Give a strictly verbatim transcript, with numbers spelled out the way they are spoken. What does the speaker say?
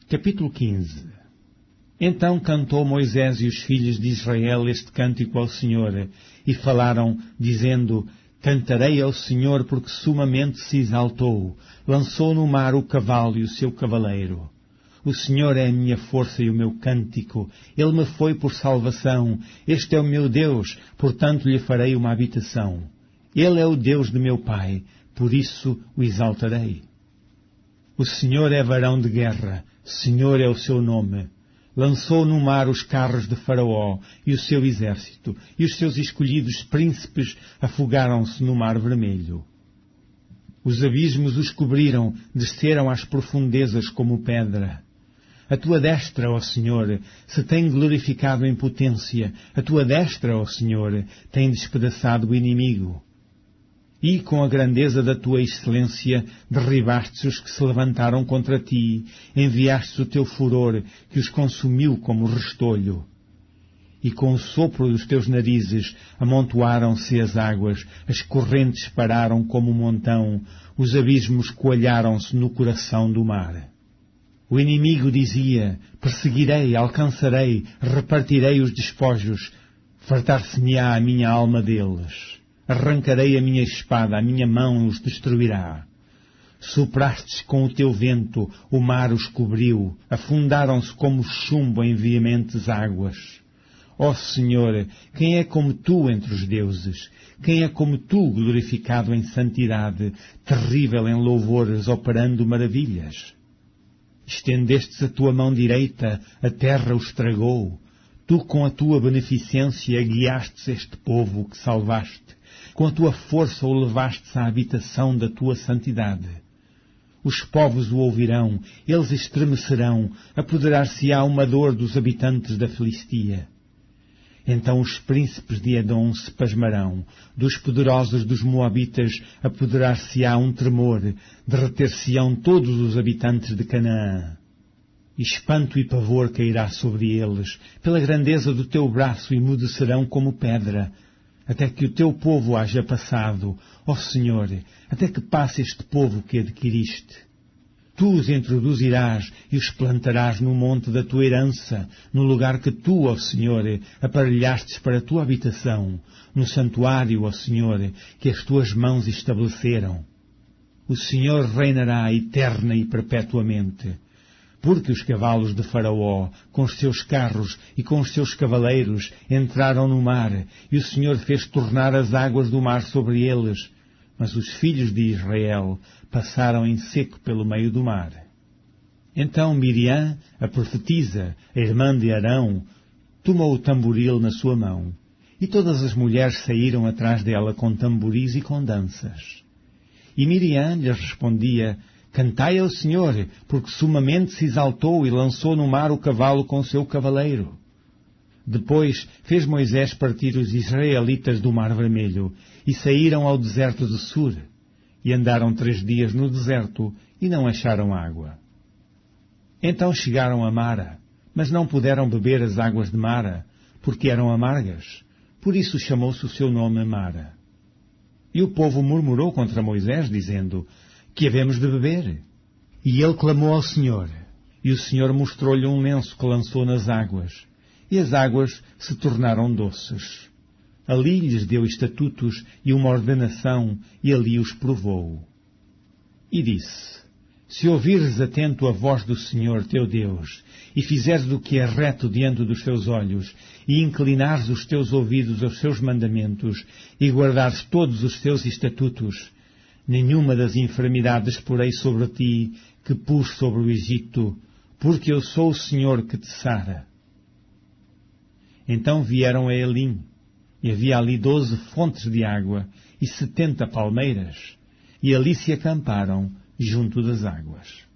Capítulo quinze. Então cantou Moisés e os filhos de Israel este cântico ao Senhor, e falaram, dizendo: Cantarei ao Senhor, porque sumamente se exaltou, lançou no mar o cavalo e o seu cavaleiro. O Senhor é a minha força e o meu cântico, Ele me foi por salvação, este é o meu Deus, portanto lhe farei uma habitação. Ele é o Deus de meu Pai, por isso o exaltarei. O Senhor é varão de guerra, Senhor é o seu nome. Lançou no mar os carros de Faraó e o seu exército, e os seus escolhidos príncipes afogaram-se no mar vermelho. Os abismos os cobriram, desceram às profundezas como pedra. A tua destra, ó Senhor, se tem glorificado em potência, a tua destra, ó Senhor, tem despedaçado o inimigo. E, com a grandeza da tua excelência, derribastes os que se levantaram contra ti, enviastes o teu furor, que os consumiu como restolho. E com o sopro dos teus narizes amontoaram-se as águas, as correntes pararam como um montão, os abismos coalharam-se no coração do mar. O inimigo dizia: perseguirei, alcançarei, repartirei os despojos, fartar-se-me-á a minha alma deles. Arrancarei a minha espada, a minha mão os destruirá. Soprastes com o teu vento, o mar os cobriu, afundaram-se como chumbo em veementes águas. Ó Senhor, quem é como tu entre os deuses? Quem é como tu, glorificado em santidade, terrível em louvores, operando maravilhas? Estendestes a tua mão direita, a terra o estragou. Tu, com a tua beneficência, guiastes este povo que salvaste. Com a tua força o levastes à habitação da tua santidade. Os povos o ouvirão, eles estremecerão, apoderar-se-á uma dor dos habitantes da Filistia. Então os príncipes de Edom se pasmarão, dos poderosos dos Moabitas apoderar-se-á um tremor, derreter-se-ão todos os habitantes de Canaã. Espanto e pavor cairá sobre eles, pela grandeza do teu braço emudecerão como pedra, até que o teu povo haja passado, ó Senhor, até que passe este povo que adquiriste. Tu os introduzirás e os plantarás no monte da tua herança, no lugar que tu, ó Senhor, aparelhastes para a tua habitação, no santuário, ó Senhor, que as tuas mãos estabeleceram. O Senhor reinará eterna e perpetuamente. Porque os cavalos de Faraó, com os seus carros e com os seus cavaleiros, entraram no mar, e o Senhor fez tornar as águas do mar sobre eles, mas os filhos de Israel passaram em seco pelo meio do mar. Então Miriam, a profetisa, a irmã de Arão, tomou o tamboril na sua mão, e todas as mulheres saíram atrás dela com tamboris e com danças. E Miriam lhes respondia: Cantai ao Senhor, porque sumamente se exaltou e lançou no mar o cavalo com o seu cavaleiro. Depois fez Moisés partir os israelitas do Mar Vermelho, e saíram ao deserto de Sur, e andaram três dias no deserto, e não acharam água. Então chegaram a Mara, mas não puderam beber as águas de Mara, porque eram amargas. Por isso chamou-se o seu nome Mara. E o povo murmurou contra Moisés, dizendo: Que havemos de beber? E ele clamou ao Senhor, e o Senhor mostrou-lhe um lenço que lançou nas águas, e as águas se tornaram doces. Ali lhes deu estatutos e uma ordenação, e ali os provou. E disse: Se ouvires atento a voz do Senhor teu Deus, e fizeres o que é reto diante dos teus olhos, e inclinares os teus ouvidos aos seus mandamentos, e guardares todos os teus estatutos, nenhuma das enfermidades porei sobre ti que pus sobre o Egito, porque eu sou o Senhor que te sara. Então vieram a Elim, e havia ali doze fontes de água e setenta palmeiras, e ali se acamparam junto das águas.